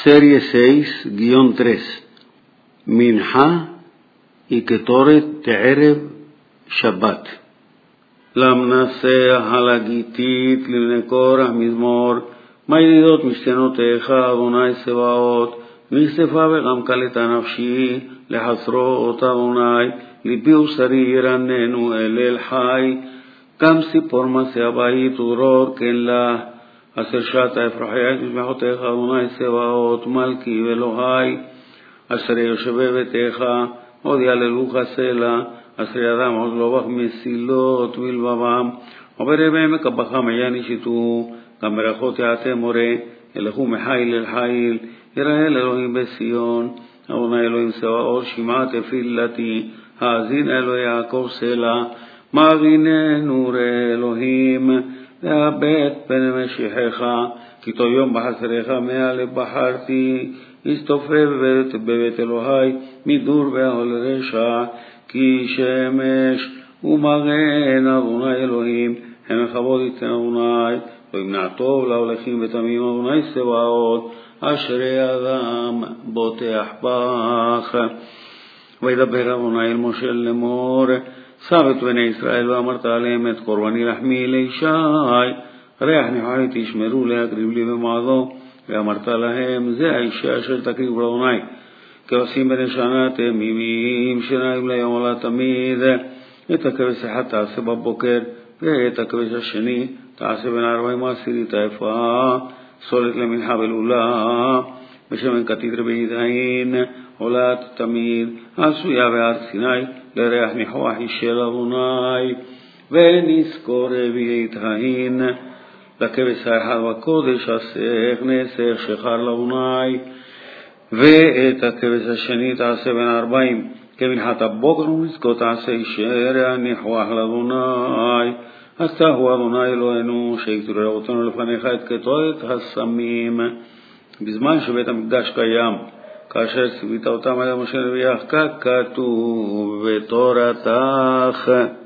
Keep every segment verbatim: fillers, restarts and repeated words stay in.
Serie seis guión tres. Minha y Ketoret Te'erev Shabbat. למנסח על הגיתית לבני קורח מזמור, מה ידידות משתנותיך אדוני צבאות, נכספה וגם קלת נפשי לחסרות אדוני, ליבי ושרי ירננו אל אל חי, גם ציפור מסע הבית ודרור כן לה, אשר שעת אפרחי את משפחותיך אדוני צבאות, מלכי ואלוהי, אשר יושבי ביתך, עוד יללוך סלע, אשר ידם עוד לא בך מסילות ולבבם, עוברי בהם מקבחם עיין ישיתו, גם ברכות יעתה מורה, ילכו מחיל אל חיל, יראה אלוהים בציון, אדוני אלוהים צבאות, שמעה תפילתי, האזין אלוהי יעקב סלע, מאזיננו ראה אלוהים, והבט פן משיחך, כי תו יום בחסריך מעל בחרתי, הסתופף בבית אלוהי, מדור והול רשע, כי שמש ומגן אדוני אלוהים, הם מכבוד יתן אדוני, לא ימנע טוב להולכים ותמים אדוני צבאות, אשרי אדם בוטח בך. וידבר אדוני אל משה לאמור, סב את בני ישראל ואמרת עליהם את קורבני לחמי לישי, ריח ניחי תשמרו להקריב לי במועדו, ואמרת להם זה האישה אשר תקריב לאדוני, כבשים בני שנה תמימים שניים ליום עולה תמיד, את הכבש אחד תעשה בבוקר, ואת הכבש השני תעשה בין ארבעים עשירית היפה, סולת למנחה ולולה, ושמן כתית רביעית עין, עולת תמיד, עשויה בהר סיני, לריח ניחוח של אדוני, ונזכור רביעית עין, לכבש האחד בקודש עשך נסך שחר לאדוני, ואת הכבש השני תעשה בין ארבעים, כמנחת הבוקר ונזכור תעשה אישר ניחוח לאדוני, אז תהו אדוני אלוהינו שיקטור אותנו לפניך את כתות הסמים. בזמן שבית המקדש קיים, כאשר ציווית אותם על משה נביאך, ככתוב בתורתך,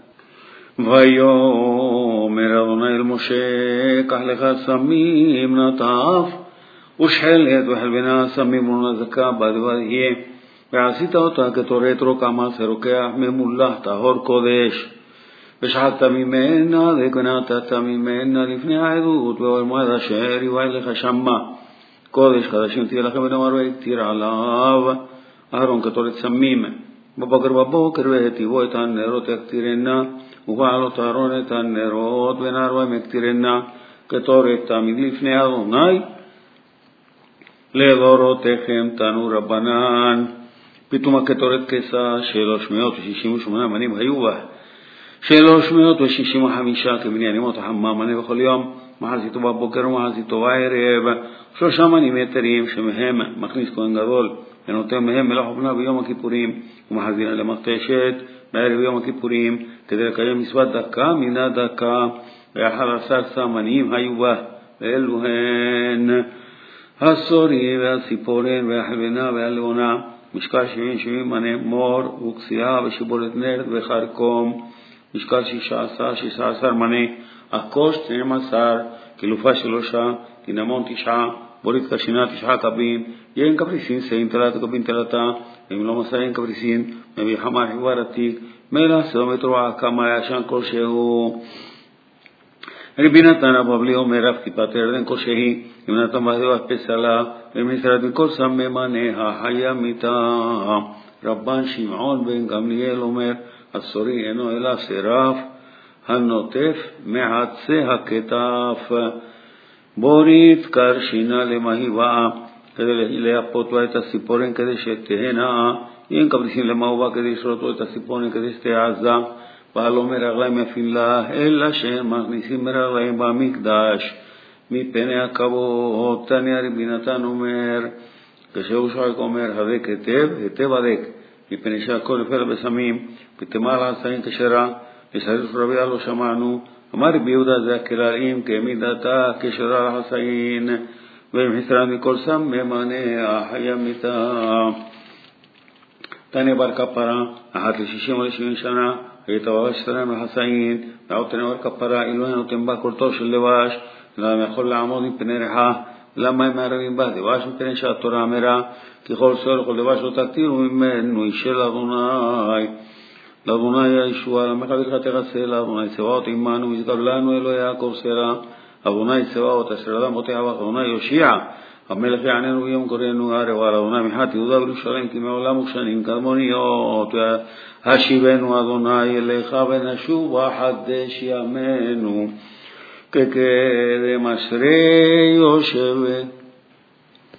ויאמר אדוני אל משה, קח לך סמים נטף ושחלת וחלבנה סמים ונזקה בד ויהיה, ועשית אותה כתורת רוקע מעשה רוקח ממולח טהור קודש, ושחטת ממנה וקנטת ממנה לפני העדות באוהל מועד אשר יביא לך שמה קודש חדשים תהיה לכם ונאמר והתיר עליו אהרון כתורת סמים בבוקר בבוקר והטיבו את הנרות יקטירנה ובעלות אהרון את הנרות בין ארבעים יקטירנה כתורת תמיד לפני אדוני לדורותיכם תנו רבנן. פתאום הכתורת כסה שלוש מאות ושישים ושמונה מנים היו בה, שלוש מאות ושישים וחמישה כמניינים אותה חמם מנה בכל יום, מחזיתו בבוקר ומחזיתו בערב, שלושה מנים יתרים שמהם מכניס כהן גדול ונותן מהם מלאך ובנה ביום הכיפורים, ומחזינה למכתשת בערב יום הכיפורים, כדי לקיים מצוות דקה מן הדקה, ואחר עשר סמנים היו בה, ואלו הן הסורי והציפורן והחלבנה והלבונה, משקל שבעים שבעים מנה מור וכסייה ושיבולת נרד וחרקום, משקל שישה עשר שישה עשר מנה, הכוש שנים עשר, קילופה שלושה, קינמון תשעה, בורית קשינה תשעה קבים, יין קפריסין סעים תלת קבין תלתה, אם לא מסעים קפריסין, מביא חמה חיבר עתיק, מלח סדומת רועה כמה ישן כלשהו. רבי נתן הבבלי אומר רב כיפת ירדן כלשהי, אם נתן בהדו פסלה, ומסרת מכל סממנה החיה מיתה. רבן שמעון בן גמליאל אומר, הסורי אינו אלא שרף, הנוטף מעצי הכתף, בורית קרשינה למהיבה, כדי להפות בה את הסיפורן כדי שתהנה, אין קפריסין למהובה כדי לשרותו את הסיפורן כדי שתעזה, ועל אומר רגליים יפים לה, אלא שהם מכניסים רגליים במקדש, מפני הכבוד. תניא רבי נתן אומר, כשהוא שועק אומר, הדק היטב, היטב הדק, מפני שהכל נפל בסמים, ותמר לעשאים כשרה, ושריף רבי לא שמענו, אמר רבי יהודה זה הכללים, כמידתה כשרה לעשאים, ומחסרן מכל סם ממנה החיה מיתה. תניא בר כפרה, אחת לשישים ולשבעים שנה, הייתה בבש סרם לחסאים, ועוד תניא בר כפרה, אילו נותן בה קורתו של לבש, אדם יכול לעמוד מפני ריחה, למה הם מערבים בה? דבש וכן שהתורה אמרה, ככל סוהר וכל דבש לא תתירו ממנו, אישה לאדוני. לאדוני הישועה, למך ברכת תרסה, לאדוני צבאות עמנו, ישגב לנו אלוהי יעקב סלע, אדוני צבאות, אשר אדם בוטח בך, אדוני יושיע, המלך יעננו ביום קוראנו ערב, על אדוני מחת יהודה וירושלים, כי מעולם ושנים קדמוניות, השיבנו אדוני אליך ונשוב וחדש ימינו, כקדם אשרי יושב